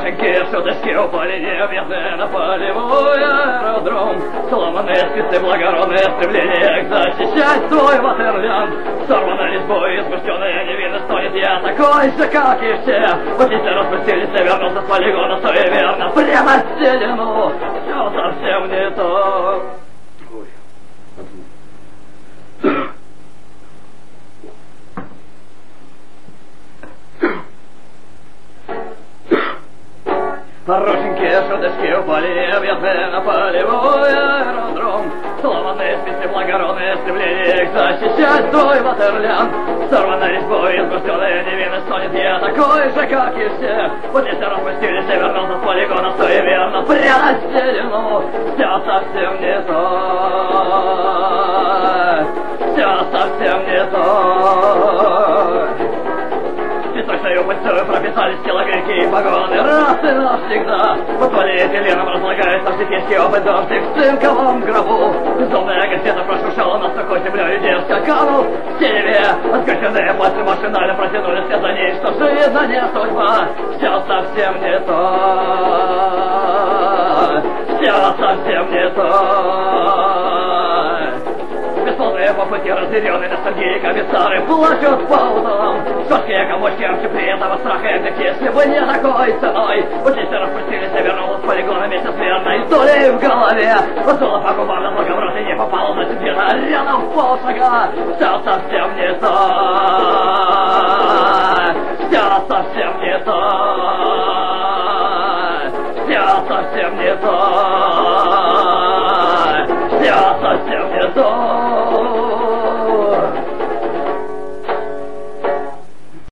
Хорошенькие шуточки упали необъятные на полевой аэродром. Сломанные спицы, благородные стремления защищать свой Ватерлянг. Сорвана резьбой, избужденная невинно стонет. Я такой же, как и все. Вот если распустились, я вернулся с полигона суеверно прямо в стену. Все совсем не то. Хорошенькие шуточки упали необъятные на полевой аэродром. Сломанные спицы, благородные стремления их защищать свой Ватерлянг. Сорвана резьбой, избужденная невинно стонет. Я такой же, как и все. Вот если распустились, я вернулся с полигона суеверно прямо в стену. Все совсем не то. Все совсем не то. Песочную пыльцою прописались телогрейки и погоны раз и навсегда. Под полиэтиленом разлагается житейский опыт, дождик в цинковом гробу. Безумная газета прошуршала над сухой землей, дерзко канул в синеве. Отгощенные пальцы машинально протянули все за ней, что жизнь не судьба. Все совсем не то. Все совсем не то. Бесплодные по пути разъяренные ностальгии комиссары плачут по утрам. Жесткие комочки общеприятного страха и как если бы не такой ценой. Вот если распустились, я вернулся с полигона вместе с верной долей в голове. Посула по губам на благородный не попала на сидина рядом в полшага. Все совсем не то. Все совсем не то. Все совсем не то.